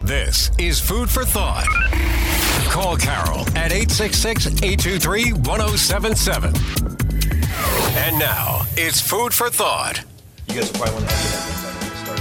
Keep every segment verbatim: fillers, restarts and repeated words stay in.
This is Food for Thought. Call Carol at eight six six, eight two three, one oh seven seven. And now, it's Food for Thought. You guys will probably want to start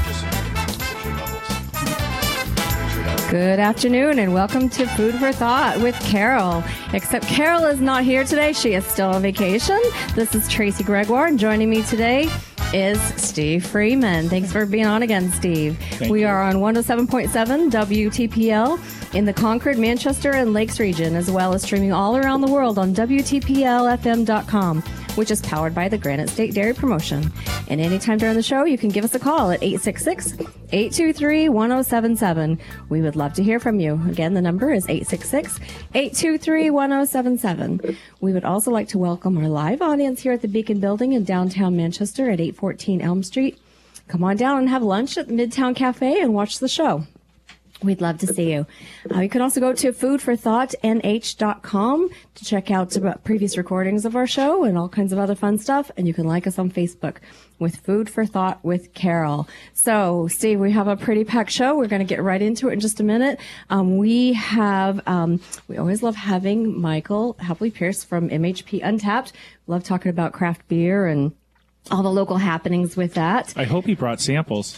just Good afternoon and welcome to Food for Thought with Carol. Except Carol is not here today. She is still on vacation. This is Tracy Gregoire, and joining me today is Steve Freeman. Thanks for being on again, Steve. Thank we you. are on one oh seven point seven W T P L in the Concord, Manchester, and Lakes region, as well as streaming all around the world on W T P L F M dot com, which is powered by the Granite State Dairy Promotion. And anytime during the show, you can give us a call at eight six six, eight two three, one oh seven seven. We would love to hear from you. Again, the number is eight six six, eight two three, one oh seven seven. We would also like to welcome our live audience here at the Beacon Building in downtown Manchester at eight fourteen Elm Street. Come on down and have lunch at the Midtown Cafe and watch the show. We'd love to see you. Uh, you can also go to food for thought N H dot com to check out previous recordings of our show and all kinds of other fun stuff. And you can like us on Facebook with Food for Thought with Carol. So, Steve, we have a pretty packed show. We're going to get right into it in just a minute. Um, we have, um, we always love having Michael Hapley Pierce from M H P Untapped. Love talking about craft beer and all the local happenings with that. I hope he brought samples.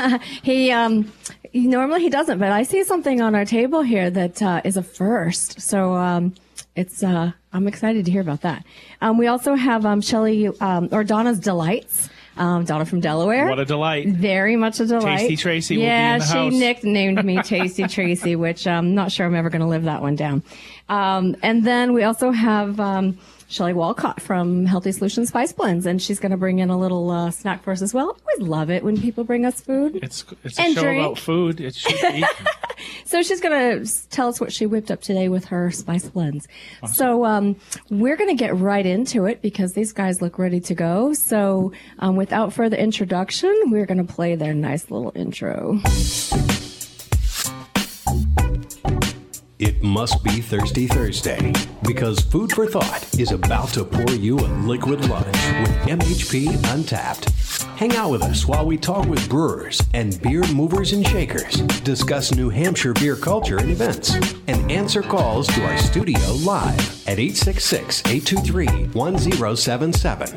he, um, he, normally he doesn't, but I see something on our table here that uh, is a first. So um, it's uh, I'm excited to hear about that. Um, we also have um, Shelly um, or Donna's Delights. Um, Donna from Delaware. What a delight. Very much a delight. Tasty Tracy will yeah, be in the she house. nicknamed me Tasty Tracy, which I'm not sure I'm ever going to live that one down. Um, and then we also have um, Shelly Walcott from Healthy Solutions Spice Blends, and she's going to bring in a little uh, snack for us as well. I always love it when people bring us food. It's it's a and show drink. about food. It should be. So she's going to tell us what she whipped up today with her spice blends. Awesome. So um, we're going to get right into it because these guys look ready to go. So um, without further introduction, we're going to play their nice little intro. It must be Thirsty Thursday because Food for Thought is about to pour you a liquid lunch with M H P Untapped. Hang out with us while we talk with brewers and beer movers and shakers, discuss New Hampshire beer culture and events, and answer calls to our studio live at eight six six, eight two three, one oh seven seven.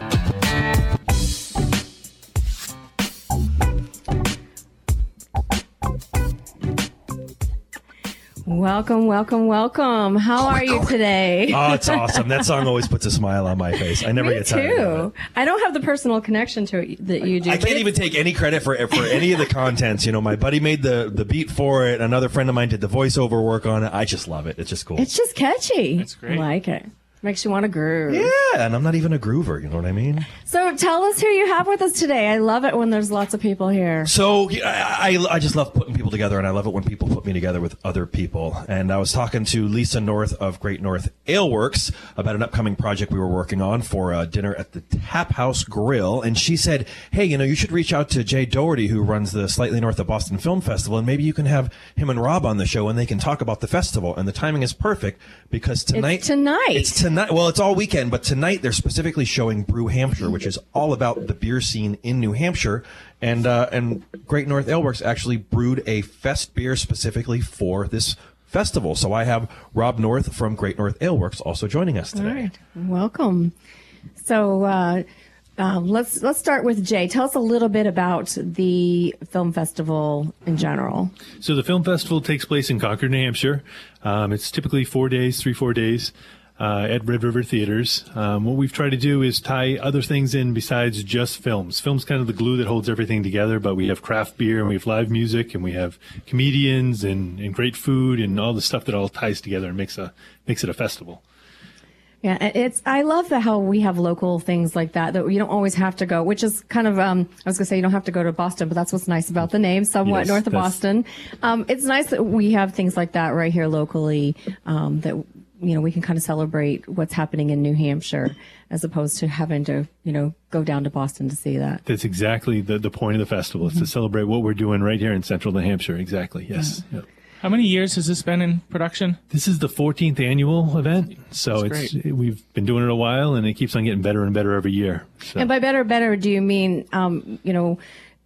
Welcome, welcome, welcome. How are you today? Oh, it's awesome. That song always puts a smile on my face. I never Me get tired of too. I don't have the personal connection to it that you do. it. I but can't even take any credit for for any of the contents. You know, my buddy made the, the beat for it. Another friend of mine did the voiceover work on it. I just love it. It's just cool. It's just catchy. It's great. I like it. Makes you want to groove. Yeah, and I'm not even a groover. You know what I mean? So tell us who you have with us today. I love it when there's lots of people here. So I, I, I just love putting people together, and I love it when people put me together with other people. And I was talking to Lisa North of Great North Ale Works about an upcoming project we were working on for a dinner at the Tap House Grill. And she said, hey, you know, you should reach out to Jay Doherty, who runs the Slightly North of Boston Film Festival, and maybe you can have him and Rob on the show, and they can talk about the festival. And the timing is perfect because tonight... It's tonight. It's tonight. Well, it's all weekend, but tonight they're specifically showing Brew Hampshire, which is all about the beer scene in New Hampshire. And uh, and Great North Ale Works actually brewed a fest beer specifically for this festival. So I have Rob North from Great North Ale Works also joining us today. All right. Welcome. So uh, uh, let's let's start with Jay. Tell us a little bit about the film festival in general. So the film festival takes place in Concord, New Hampshire. Um, it's typically four days, three, four days. Uh, at Red River Theaters. Um, what we've tried to do is tie other things in besides just films. Film's kind of the glue that holds everything together, but we have craft beer and we have live music and we have comedians and, and great food and all the stuff that all ties together and makes a makes it a festival. Yeah, it's. I love the, how we have local things like that, that you don't always have to go, which is kind of, um, I was going to say you don't have to go to Boston, but that's what's nice about the name, somewhat Yes, north of that's- Boston. Um, it's nice that we have things like that right here locally, um, that, you know, we can kind of celebrate what's happening in New Hampshire as opposed to having to, you know, go down to Boston to see that. That's exactly the, the point of the festival, is to celebrate what we're doing right here in central New Hampshire. Exactly, yes. Yep. How many years has this been in production? This is the fourteenth annual event, so That's it's we've been doing it a while, and it keeps on getting better and better every year. So. And by better, better, do you mean, um, you know,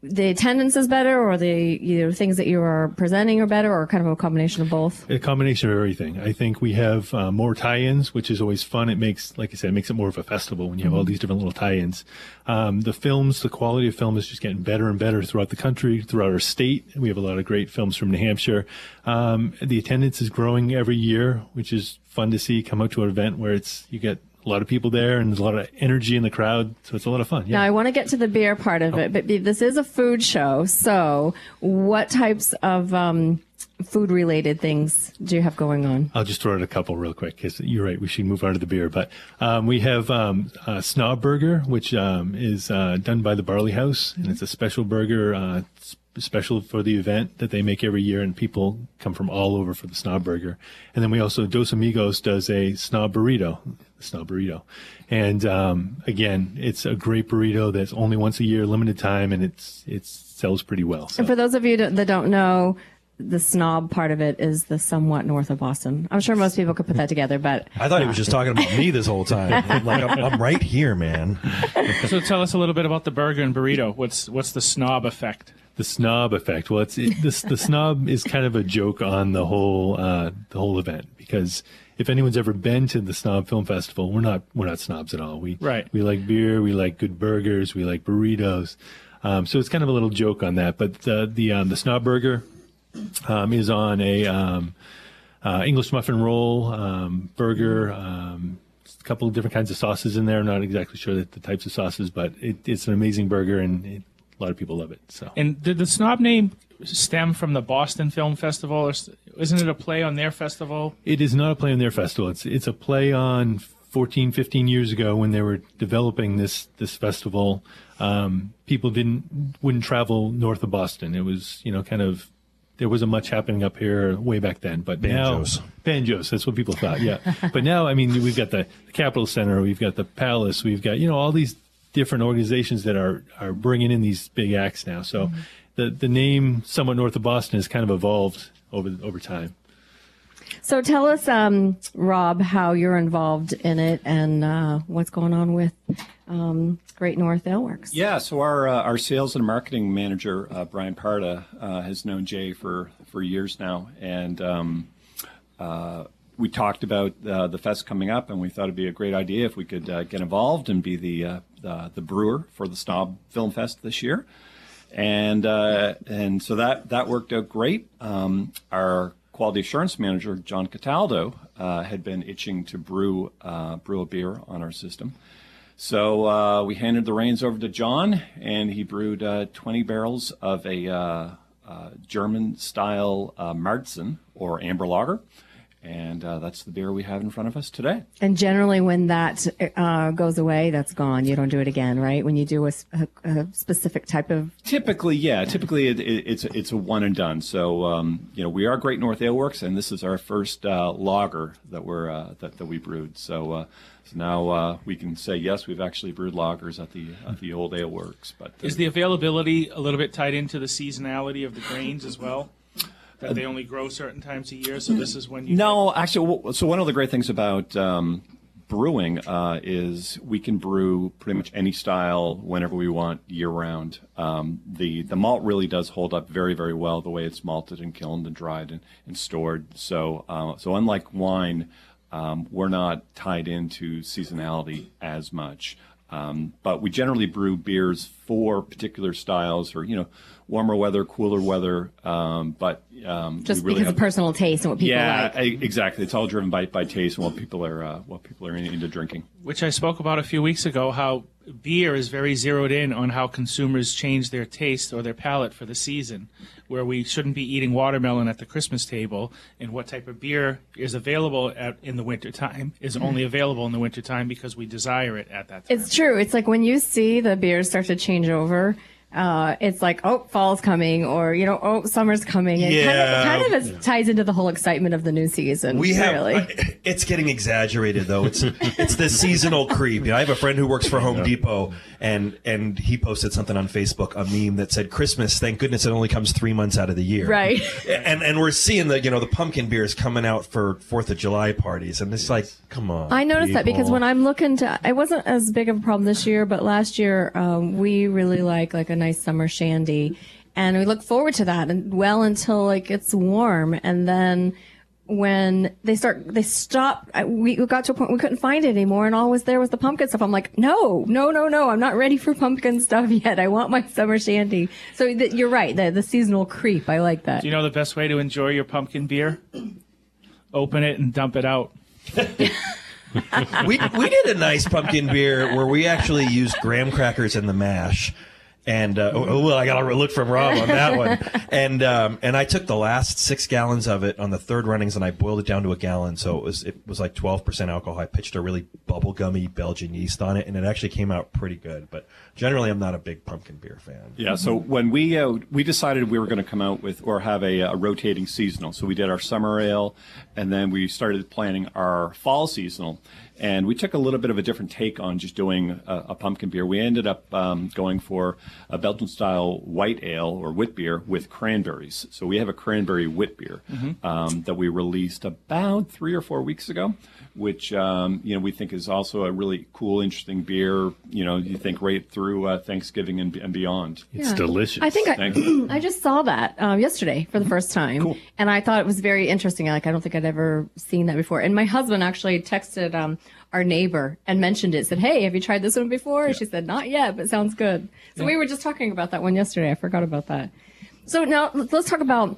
the attendance is better, or the you know, things that you are presenting are better, or kind of a combination of both? A combination of everything. I think we have uh, more tie-ins, which is always fun. It makes, like I said, it makes it more of a festival when you have mm-hmm. all these different little tie-ins. Um, the films, the quality of film is just getting better and better throughout the country, throughout our state. We have a lot of great films from New Hampshire. Um, the attendance is growing every year, which is fun to see. Come out to an event where it's you get a lot of people there and there's a lot of energy in the crowd, so it's a lot of fun. Yeah. Now, I want to get to the beer part of it, but this is a food show, so what types of um, food-related things do you have going on? I'll just throw out a couple real quick, because you're right, we should move on to the beer. But um, we have um, a Snob Burger, which um, is uh, done by the Barley House, and it's a special burger, uh, special for the event that they make every year, and people come from all over for the Snob Burger. And then we also, Dos Amigos does a Snob Burrito, Snob Burrito. And um, again, it's a great burrito that's only once a year, limited time, and it's it sells pretty well. So. And for those of you that don't know, the snob part of it is the somewhat north of Boston. I'm sure most people could put that together, but I thought he was just talking about me this whole time. Like I'm, I'm right here, man. So tell us a little bit about the burger and burrito. What's what's the snob effect? The snob effect. Well, it's it, this, the snob is kind of a joke on the whole uh, the whole event, because if anyone's ever been to the Snob Film Festival, we're not we're not snobs at all. We right. we like beer, we like good burgers, we like burritos. Um, so it's kind of a little joke on that. But the the um, the Snob Burger um, is on a um, uh, English muffin roll um, burger. Um, a couple of different kinds of sauces in there. I'm not exactly sure that the types of sauces, but it, it's an amazing burger, and it, a lot of people love it. So. And did the Snob name stem from the Boston Film Festival, or isn't it a play on their festival? It is not a play on their festival. It's it's a play on fourteen, fifteen years ago when they were developing this this festival. Um, people didn't wouldn't travel north of Boston. It was, you know, kind of, there wasn't much happening up here way back then. But banjos. now, banjos, that's what people thought, yeah. But now, I mean, we've got the, the Capitol Center, we've got the Palace, we've got, you know, all these different organizations that are, are bringing in these big acts now. So mm-hmm. the, the name Somewhat North of Boston has kind of evolved over over time. So tell us, um, Rob, how you're involved in it and uh, what's going on with um, Great North Aleworks. Yeah, so our uh, our sales and marketing manager, uh, Brian Parda, uh, has known Jay for, for years now. And um, uh, we talked about uh, the fest coming up, and we thought it'd be a great idea if we could uh, get involved and be the, uh, the the brewer for the Snob Film Fest this year. And uh, and so that, that worked out great. Um, our quality assurance manager, John Cataldo, uh, had been itching to brew uh, brew a beer on our system. So uh, we handed the reins over to John, and he brewed uh, twenty barrels of a uh, uh, German-style uh, Märzen, or amber lager. And uh, that's the beer we have in front of us today. And generally when that uh, goes away, that's gone. You don't do it again, right? When you do a, a, a specific type of... Typically, yeah. Typically, it, it, it's, it's a one and done. So, um, you know, we are Great North Aleworks, and this is our first uh, lager that, we're, uh, that, that we brewed. So, uh, so now uh, we can say, yes, we've actually brewed lagers at the, at the old Aleworks. But uh, is the availability a little bit tied into the seasonality of the grains as well? That they only grow certain times a year, so this is when you... No, get... actually, so one of the great things about um, brewing uh, is we can brew pretty much any style whenever we want, year-round. Um, the, the malt really does hold up very, very well the way it's malted and kilned and dried and, and stored. So, uh, so unlike wine, um, we're not tied into seasonality as much. Um, but we generally brew beers for particular styles, or, you know, warmer weather, cooler weather. Um, but um, just we really because have, of personal taste and what people yeah, like. Yeah, exactly. It's all driven by, by taste and what people are uh, what people are into drinking. Which I spoke about a few weeks ago. How beer is very zeroed in on how consumers change their taste or their palate for the season. Where we shouldn't be eating watermelon at the Christmas table, and what type of beer is available at, in the wintertime is only available in the wintertime because we desire it at that time. It's true. It's like when you see the beers start to change over, uh, it's like, oh, fall's coming, or, you know, oh, summer's coming. It yeah. kind of, kind of is, ties into the whole excitement of the new season. We have, really. uh, it's getting exaggerated, though. It's it's the seasonal creep. You know, I have a friend who works for Home Depot, and and he posted something on Facebook, a meme that said, "Christmas, thank goodness it only comes three months out of the year." Right. And and we're seeing the you know the pumpkin beers coming out for Fourth of July parties, and it's like, come on. I noticed people. that because when I'm looking to, it wasn't as big of a problem this year, but last year um, we really like like a nice summer shandy. And we look forward to that and well until it gets warm. And then when they start, they stop, we got to a point we couldn't find it anymore, and all was there was the pumpkin stuff. I'm like, no, no, no, no, I'm not ready for pumpkin stuff yet. I want my summer shandy. So th- you're right, the, the seasonal creep. I like that. Do you know the best way to enjoy your pumpkin beer? Open it and dump it out. we we did a nice pumpkin beer where we actually used graham crackers in the mash. And uh, oh, well, I got to look from Rob on that one. And um, and I took the last six gallons of it on the third runnings, and I boiled it down to a gallon. So it was it was like twelve percent alcohol. I pitched a really bubblegummy Belgian yeast on it, and it actually came out pretty good. But generally, I'm not a big pumpkin beer fan. Yeah. So when we uh, we decided we were going to come out with or have a, a rotating seasonal, so we did our summer ale, and then we started planning our fall seasonal. And we took a little bit of a different take on just doing a, a pumpkin beer. We ended up um, going for a Belgian-style white ale or wit beer with cranberries. So we have a cranberry wit beer mm-hmm. um, that we released about three or four weeks ago, which um, you know we think is also a really cool, interesting beer. You know, you think right through uh, Thanksgiving and, and beyond. It's Yeah. delicious. I think I, I just saw that um, yesterday for the first time, Cool. and I thought it was very interesting. Like I don't think I'd ever seen that before. And my husband actually texted um, our neighbor and mentioned it. Said, "Hey, have you tried this one before?" And she said, "Not yet, but sounds good." So yeah. we were just talking about that one yesterday. I forgot about that. So now let's talk about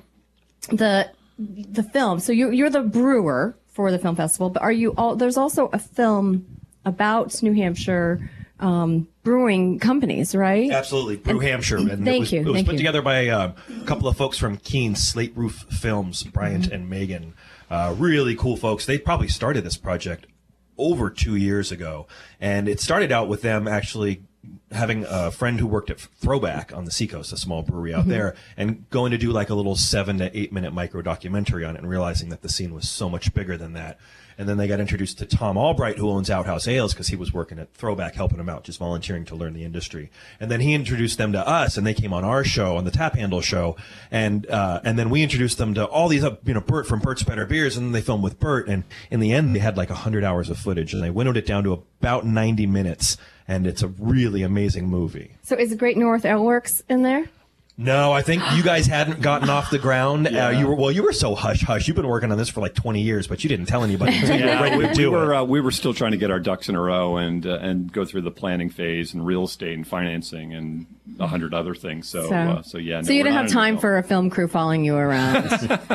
the the film. So you you're the brewer for the film festival, but are you all? There's also a film about New Hampshire um, brewing companies, right? Absolutely, Brew Hampshire. And thank it was, you. It was thank put you. together by uh, a couple of folks from Keene, Slate Roof Films, Bryant Mm-hmm. and Megan. Uh, really cool folks. They probably started this project over two years ago, and it started out with them actually having a friend who worked at Throwback on the Seacoast, a small brewery out mm-hmm. there, and going to do like a little seven to eight minute micro documentary on it, and realizing that the scene was so much bigger than that. And then they got introduced to Tom Albright, who owns Outhouse Ales, because he was working at Throwback, helping him out, just volunteering to learn the industry. And then he introduced them to us, and they came on our show, on the Tap Handle show, and uh, and then we introduced them to all these, uh, you know, Bert from Bert's Better Beers, and then they filmed with Bert. And in the end, they had like one hundred hours of footage, and they winnowed it down to about ninety minutes, and it's a really amazing movie. So is Great North Ale Works in there? No, I think you guys hadn't gotten off the ground. Yeah. Uh, you were well. You were so hush hush. You've been working on this for like twenty years, but you didn't tell anybody until you were ready we, to we do were it. uh, we were still trying to get our ducks in a row and uh, and go through the planning phase and real estate and financing and a hundred other things. So So, uh, so yeah. so no, you we're didn't not have in time the for a film crew following you around.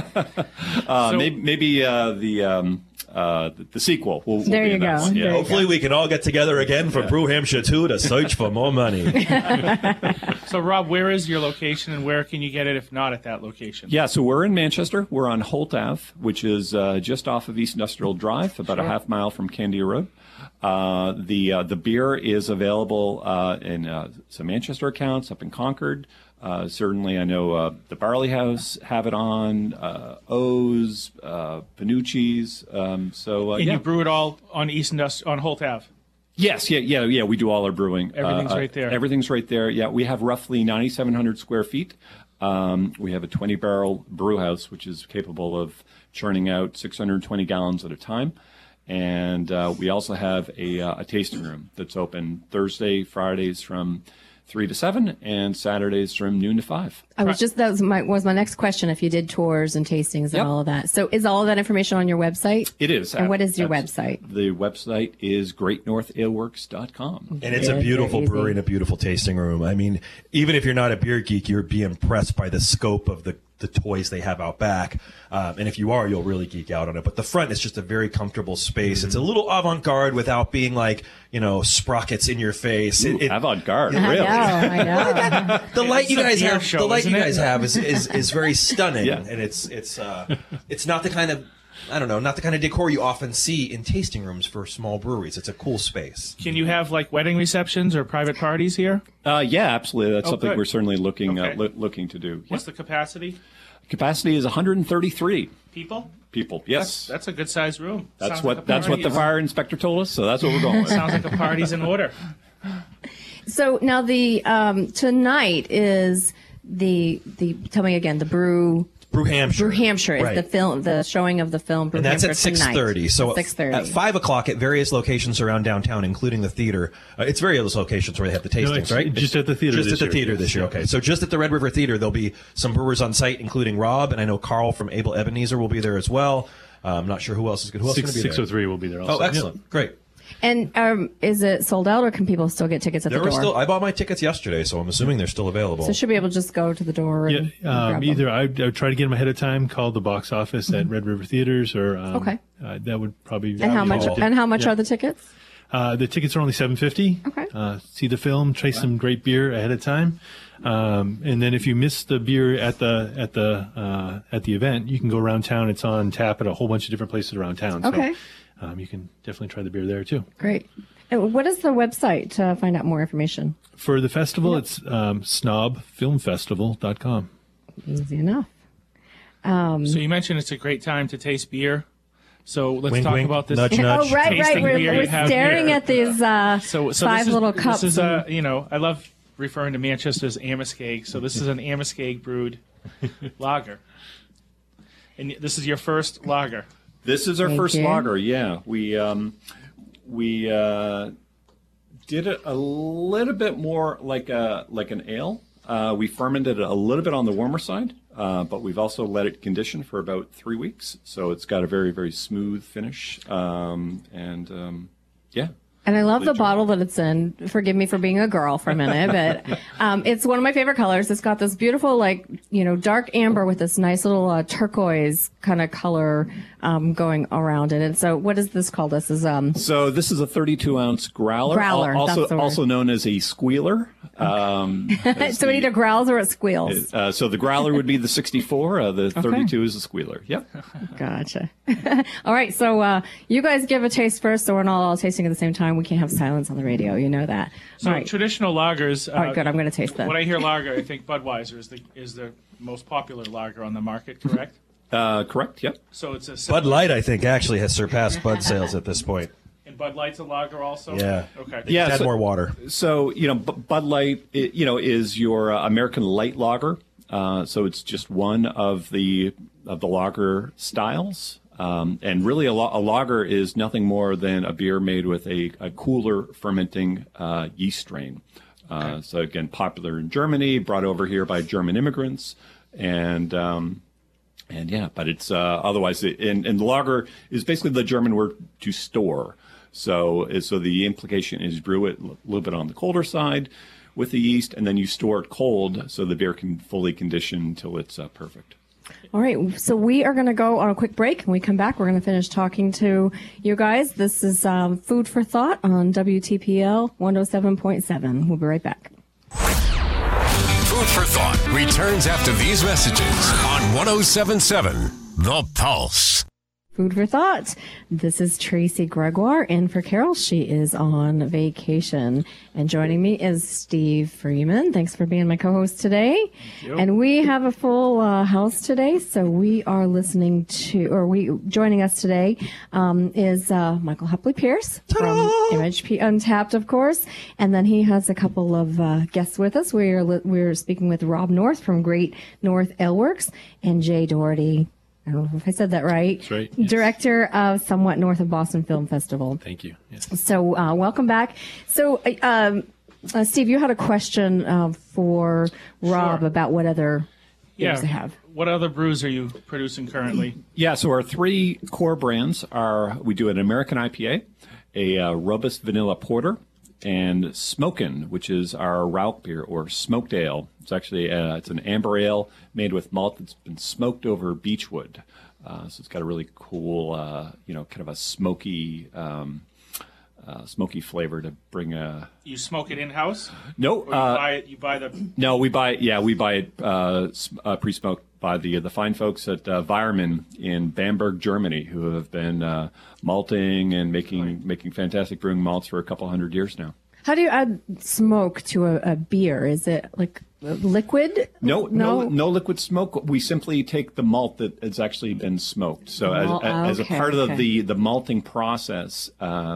uh, So- maybe maybe uh, the. Um, Uh, the, the sequel. Will, will There be you in that go. one. There Yeah. you Hopefully, we can all get together again for Brew Hampshire two to search for more money. So, Rob, where is your location, and where can you get it if not at that location? Yeah, so we're in Manchester. We're on Holt Ave, which is uh, just off of East Industrial Drive, about Sure. a half mile from Candia Road. Uh, the uh, the beer is available uh, in uh, some Manchester accounts up in Concord. Uh, certainly, I know uh, the Barley House have it on, uh, O's, uh, Panucci's. Um, so uh, And yeah, you brew it all on East Industri- on Holt Ave. yes, yeah, yeah, yeah. We do all our brewing. Everything's Uh, right there. Everything's right there. Yeah, we have roughly ninety-seven hundred square feet. Um, we have a twenty barrel brew house, which is capable of churning out six hundred twenty gallons at a time. And uh, we also have a, uh, a tasting room that's open Thursday, Fridays from three to seven, and Saturdays from noon to five. I was just that was my was my next question. If you did tours and tastings and Yep. all of that, so is all of that information on your website? It is. And what is your Abs- website? The website is great north ale works dot com. And it's a Very, beautiful very easy. brewery and a beautiful tasting room. I mean, even if you're not a beer geek, you'll be impressed by the scope of the, the toys they have out back. Um, and if you are, you'll really geek out on it. But the front is just a very comfortable space. Mm-hmm. It's a little avant-garde without being like, you know, sprockets in your face. Ooh, It- it- avant-garde, I really. know, I know. the light you It's a guys beer have, show, the light you isn't it? guys have is, is, is very stunning. Yeah. And it's, it's, uh, it's not the kind of, I don't know, not the kind of decor you often see in tasting rooms for small breweries. It's a cool space. Can you have like wedding receptions or private parties here? Uh, yeah, absolutely. That's Oh, something good. we're certainly looking Okay. uh, loo- looking to do. What's the capacity? Capacity is one hundred thirty-three People? people. Yes, That's a good sized room. that's Sounds what like a that's what the party. fire inspector told us. So that's what we're going with. Sounds like a party's in order. So now the um, tonight is the the tell me again the brew Brew Hampshire. Brew Hampshire is Right. the film, the showing of the film. Brew And that's Hampshire at six thirty. tonight. So At six thirty. at five o'clock at various locations around downtown, including the theater. Uh, it's various locations where they have the tastings, it's right? just at the theater Just this at the year. theater this year. Yeah. Okay. So just at the Red River Theater, there'll be some brewers on site, including Rob, and I know Carl from Abel Ebenezer will be there as well. Uh, I'm not sure who else is good. Who else is Six, going to be there? six oh three will be there also. Oh, excellent. Yeah. Great. And um, is it sold out, or can people still get tickets at There the were door? still. I bought my tickets yesterday, so I'm assuming they're still available. So should be able to just go to the door Yeah, and, and um, grab them. either I, I would try to get them ahead of time, call the box office at Red River Theaters, or um, Okay. uh, that would probably. And how much? Call. And how much Yeah. are the tickets? Uh, the tickets are only seven fifty. Okay. Uh, see the film, try some great beer ahead of time, um, and then if you miss the beer at the at the uh, at the event, you can go around town. It's on tap at a whole bunch of different places around town. Okay. So, um, you can definitely try the beer there too. Great. And what is the website to find out more information? For the festival, it's um, snob film festival dot com. Easy enough. So you mentioned it's a great time to taste beer. So let's Wink, talk wink, about this. nudge, nudge. Oh, right, right. Tasting We're, beer we're you have staring here. at these uh, So, so five this is, little cups. This is a, and- you know, I love referring to Manchester as Amoskeag. So this is an Amoskeag brewed lager, and this is your first lager. This is our Thank first you. lager. Yeah, we um, we uh, did it a little bit more like a like an ale. Uh, we fermented it a little bit on the warmer side, uh, but we've also let it condition for about three weeks. So it's got a very very smooth finish, um, and um, yeah. And I love the Really bottle that it's in. Forgive me for being a girl for a minute, but um, it's one of my favorite colors. It's got this beautiful, like, you know, dark amber with this nice little uh, turquoise kind of color um, going around it. And so, what is this called? This is um. So this is a thirty-two ounce growler, Growler, al- also that's the word. also known as a squealer. Um, as So it the- either growls or it squeals. uh, so the growler would be the sixty-four. Uh, the thirty-two is the squealer. Yep. Gotcha. All right, so uh, you guys give a taste first, so we're not all tasting at the same time. We can't have silence on the radio. You know that. So all right. traditional lagers. Uh, All right, good. I'm going to taste that. When I hear lager, I think Budweiser is the is the most popular lager on the market. Correct. Uh, correct. Yep. So it's a Bud Light, I think, actually has surpassed Bud sales at this point. And Bud Light's a lager also. Yeah. Okay. Yeah, Add so- more water. So you know, B- Bud Light, i- you know, is your uh, American light lager. Uh, so it's just one of the of the lager styles. Um, and really, a, la- a lager is nothing more than a beer made with a, a cooler fermenting uh, yeast strain. Uh, So again, popular in Germany, brought over here by German immigrants, and um, and yeah, but it's uh, otherwise. It, and, and the lager is basically the German word to store. So so the implication is brew it a little bit on the colder side with the yeast, and then you store it cold so the beer can fully condition until it's uh, perfect. All right, so we are going to go on a quick break. When we come back, we're going to finish talking to you guys. This is um, Food for Thought on W T P L one oh seven point seven. We'll be right back. Food for Thought returns after these messages on one oh seven point seven The Pulse. Food for Thought. This is Tracy Gregoire in for Carol. She is on vacation. And joining me is Steve Freeman. Thanks for being my co-host today. And we have a full uh, house today. So we are listening to, or we joining us today um, is uh, Michael Hupley Pierce from M H P Untapped, of course. And then he has a couple of uh, guests with us. We're, li- we're speaking with Rob North from Great North Ale Works and Jay Doherty. I don't know if I said that right. That's right, yes. Director of Somewhat North of Boston Film Festival. Thank you. Yes. So, uh, welcome back. So, uh, um, uh, Steve, you had a question uh, for Rob Sure. about what other Yeah. beers they have. What other brews are you producing currently? Yeah, so our three core brands are, we do an American I P A, a uh, robust vanilla porter, and Smokin', which is our Rauch beer or smoked ale. It's actually uh, it's an amber ale made with malt that's been smoked over beechwood. Uh, so it's got a really cool, uh, you know, kind of a smoky, um, uh, smoky flavor to bring a. You smoke it in house? No, Or you uh, buy it? You buy the. no, we buy it. Yeah, we buy it uh, s- uh, pre-smoked by the the fine folks at uh, Weiermann in Bamberg, Germany, who have been uh, malting and making making fantastic brewing malts for a couple hundred years now. How do you add smoke to a, a beer? Is it like liquid? No, no, no liquid smoke. We simply take the malt that has actually been smoked. So as, Malt- as a okay, part of okay. the, the malting process, um,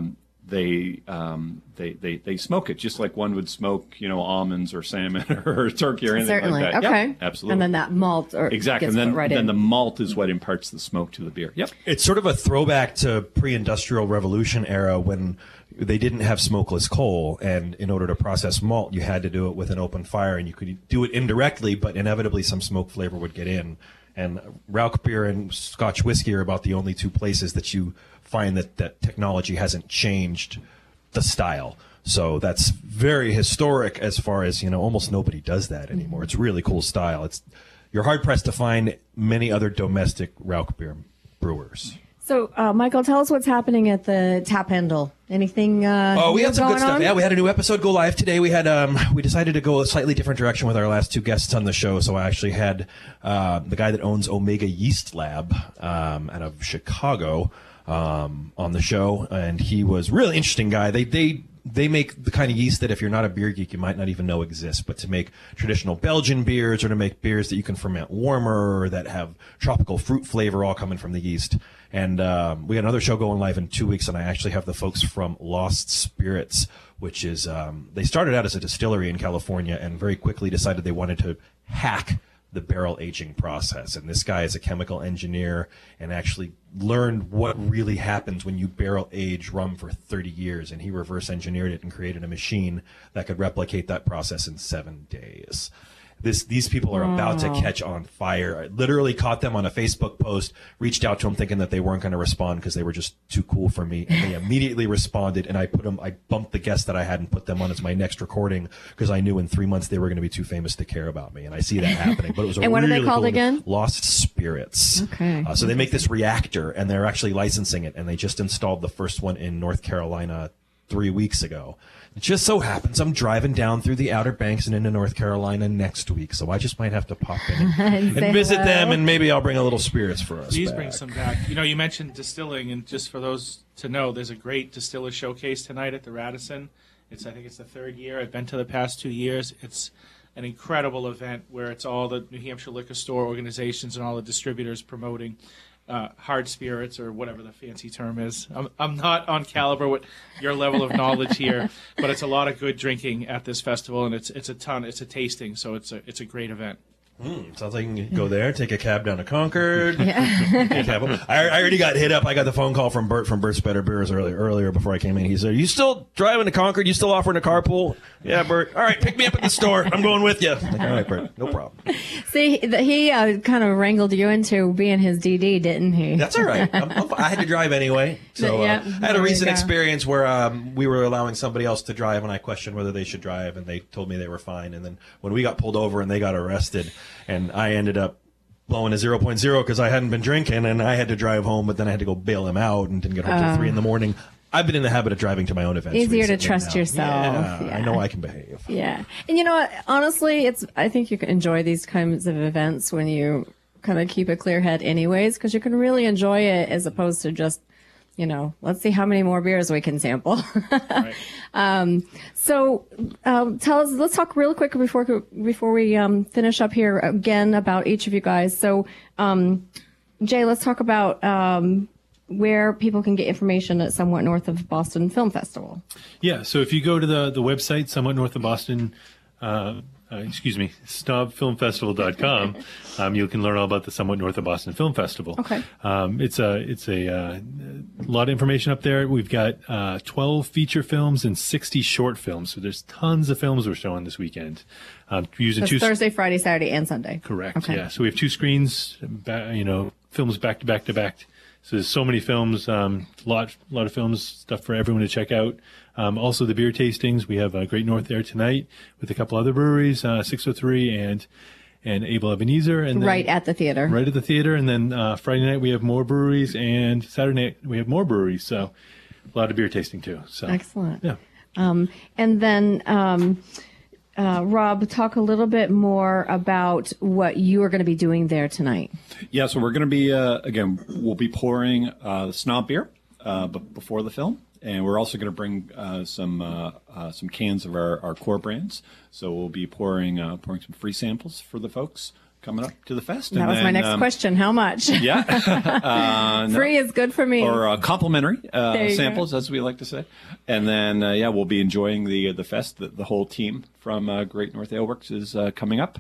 they, um, they they they smoke it just like one would smoke, you know, almonds or salmon or turkey or anything Certainly. like that. Okay. Yep, absolutely. And then that malt or exactly, gets and then put right then in. the malt is what imparts the smoke to the beer. Yep. It's sort of a throwback to pre-industrial revolution era when they didn't have smokeless coal, and in order to process malt, you had to do it with an open fire, and you could do it indirectly, but inevitably some smoke flavor would get in. And Rauch beer and Scotch whiskey are about the only two places that you find that that technology hasn't changed the style. So that's very historic as far as, you know, almost nobody does that anymore. It's really cool style. It's you're hard pressed to find many other domestic Rauch beer brewers. So, uh, Michael, tell us what's happening at the Tap Handle. Anything? Uh, Oh, we new had some going good stuff. on? Yeah, we had a new episode go live today. We had um, we decided to go a slightly different direction with our last two guests on the show. So I actually had uh, the guy that owns Omega Yeast Lab um, out of Chicago um, on the show, and he was a really interesting guy. They they. They make the kind of yeast that if you're not a beer geek, you might not even know exists. But to make traditional Belgian beers or to make beers that you can ferment warmer or that have tropical fruit flavor all coming from the yeast. And um, we got another show going live in two weeks, and I actually have the folks from Lost Spirits, which is um, they started out as a distillery in California and very quickly decided they wanted to hack the barrel aging process. And this guy is a chemical engineer and actually learned what really happens when you barrel age rum for thirty years. And he reverse engineered it and created a machine that could replicate that process in seven days. This, these people are about to catch on fire. I literally caught them on a Facebook post, reached out to them thinking that they weren't going to respond because they were just too cool for me. And they immediately responded, and I put them, I bumped the guest that I had and put them on as my next recording because I knew in three months they were going to be too famous to care about me. And I see that happening. But it was a And what are really they called cool- again? Lost Spirits. Okay. Uh, so they make this reactor, and they're actually licensing it, and they just installed the first one in North Carolina three weeks ago. It just so happens I'm driving down through the Outer Banks and into North Carolina next week, so I just might have to pop in and, And say and visit hello. them, and maybe I'll bring a little spirits for us. Please back. bring some back. You know, you mentioned distilling, and just for those to know, there's a great distiller showcase tonight at the Radisson. It's I think it's the third year. I've been to the past two years. It's an incredible event where it's all the New Hampshire liquor store organizations and all the distributors promoting uh, hard spirits or whatever the fancy term is. I'm, I'm not on caliber with your level of knowledge here, but it's a lot of good drinking at this festival, and it's it's a ton. It's a tasting, so it's a it's a great event. Mm, sounds like you can go there, take a cab down to Concord. Take a cab up. I, I already got hit up. I got the phone call from Bert from Bert's Better Beers earlier, earlier before I came in. He said, "Are you still driving to Concord? You still offering a carpool?" Yeah, Bert. All right, pick me up at the store. I'm going with you. Like, all right, Bert. No problem. See, th- he uh, kind of wrangled you into being his D D, didn't he? That's all right. I'm, I'm, I had to drive anyway. So uh, Yeah, I had there a you recent go. experience where um, we were allowing somebody else to drive, and I questioned whether they should drive, and they told me they were fine. And then when we got pulled over and they got arrested, and I ended up blowing a zero point zero because I hadn't been drinking, and I had to drive home, but then I had to go bail him out and didn't get home till three in the morning. I've been in the habit of driving to my own events. Easier to recently trust now. yourself. Yeah, Yeah. I know I can behave. Yeah. And you know what? Honestly, it's, I think you can enjoy these kinds of events when you kind of keep a clear head anyways, because you can really enjoy it as opposed to just, you know, let's see how many more beers we can sample. Right. Um, so, um, tell us, let's talk real quick before, before we, um, finish up here again about each of you guys. So, um, Jay, let's talk about, um, where people can get information at Somewhat North of Boston Film Festival. Yeah, so if you go to the, the website, Somewhat North of Boston, uh, uh, excuse me, snob film festival dot com, um, you can learn all about the Somewhat North of Boston Film Festival. Okay. Um, it's a, it's a, uh, lot of information up there. We've got uh, twelve feature films and sixty short films, so there's tons of films we're showing this weekend. Um, using That's two Thursday, Friday, Saturday, and Sunday. Correct. Okay. Yeah. So we have two screens, ba- you know, films back to back to back. So there's so many films, um, lot, lot of films, stuff for everyone to check out. Um, also the beer tastings. We have uh, Great North there tonight with a couple other breweries, uh, six oh three and, and Abel Ebenezer. And then, Right at the theater. right at the theater. And then, uh, Friday night we have more breweries, and Saturday night we have more breweries. So a lot of beer tasting too. So Excellent. yeah. Um, and then, um, uh, Rob, talk a little bit more about what you are going to be doing there tonight. Yeah, so we're going to be, uh, again, we'll be pouring uh, snob beer uh, b- before the film. And we're also going to bring uh, some uh, uh, some cans of our, our core brands. So we'll be pouring uh, pouring some free samples for the folks coming up to the fest. That And was my then, next um, question. How much? Yeah. uh, no. Free is good for me. Or uh, complimentary uh, There you samples, as we like to say. And then, uh, yeah, we'll be enjoying the the fest. The, the whole team from uh, Great North Ale Works is uh, coming up.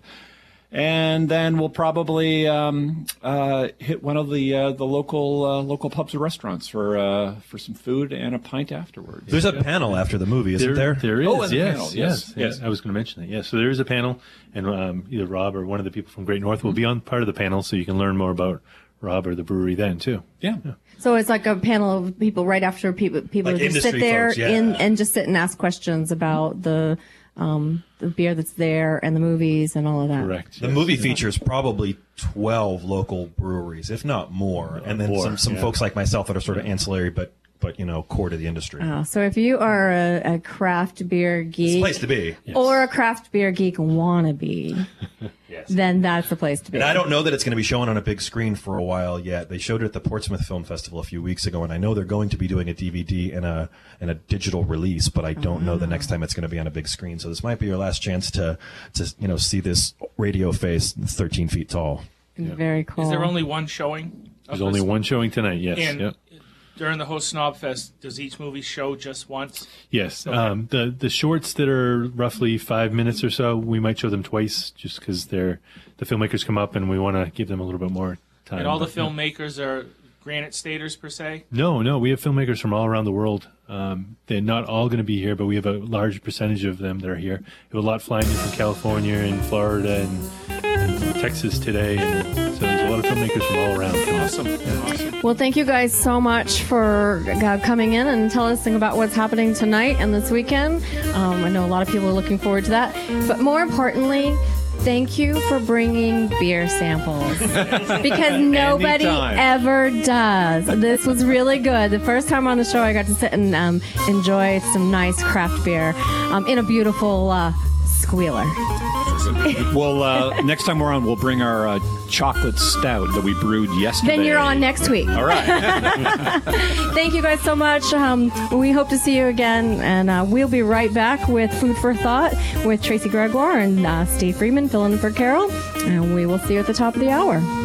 And then we'll probably um, uh, hit one of the uh, the local uh, local pubs or restaurants for uh, for some food and a pint afterwards. There's a panel after the movie, isn't there? There is, Oh, and the yes, panel, yes, yes, yes. yes. I was going to mention that. Yes, so there is a panel, and um, either Rob or one of the people from Great North will be on part of the panel, so you can learn more about Rob or the brewery then too. Yeah. So it's like a panel of people right after people people Like just sit industry there folks, yeah. in and just sit and ask questions about the um, the beer that's there and the movies and all of that. Correct. The yes. movie features probably twelve local breweries, if not more, and then more, some, some yeah. folks like myself that are sort of ancillary, but but you know, core to the industry. Uh, so if you are a, a craft beer It's a geek place to be. or a craft beer geek wannabe, Yes. then that's the place to be. And I don't know that it's going to be shown on a big screen for a while yet. They showed it at the Portsmouth Film Festival a few weeks ago, and I know they're going to be doing a D V D and a and a digital release, but I don't know the next time it's going to be on a big screen. So this might be your last chance to to you know see this radio face that's thirteen feet tall. Very cool. Is there only one showing? of There's only this? one showing tonight. Yes. And Yep. during the whole Snob Fest, does each movie show just once? Yes. Um, the the shorts that are roughly five minutes or so, we might show them twice, just because they're the filmmakers come up and we want to give them a little bit more time. And all the But, yeah. filmmakers are Granite Staters per se? No, no, we have filmmakers from all around the world. Um, they're not all going to be here, but we have a large percentage of them that are here. We have a lot flying in from California and Florida and, and Texas today, and so there's a lot of filmmakers from all around. Awesome. Awesome. Well, thank you guys so much for uh, coming in and telling us about what's happening tonight and this weekend. Um, I know a lot of people are looking forward to that. But more importantly, thank you for bringing beer samples because nobody Anytime. ever does. This was really good. The first time on the show, I got to sit and um, enjoy some nice craft beer um, in a beautiful uh, squealer. Well, uh, next time we're on, we'll bring our uh, chocolate stout that we brewed yesterday. Then you're on next week. All right. Thank you guys so much. Um, we hope to see you again, and uh, we'll be right back with Food for Thought with Tracy Gregoire and uh, Steve Freeman filling in for Carol, and we will see you at the top of the hour.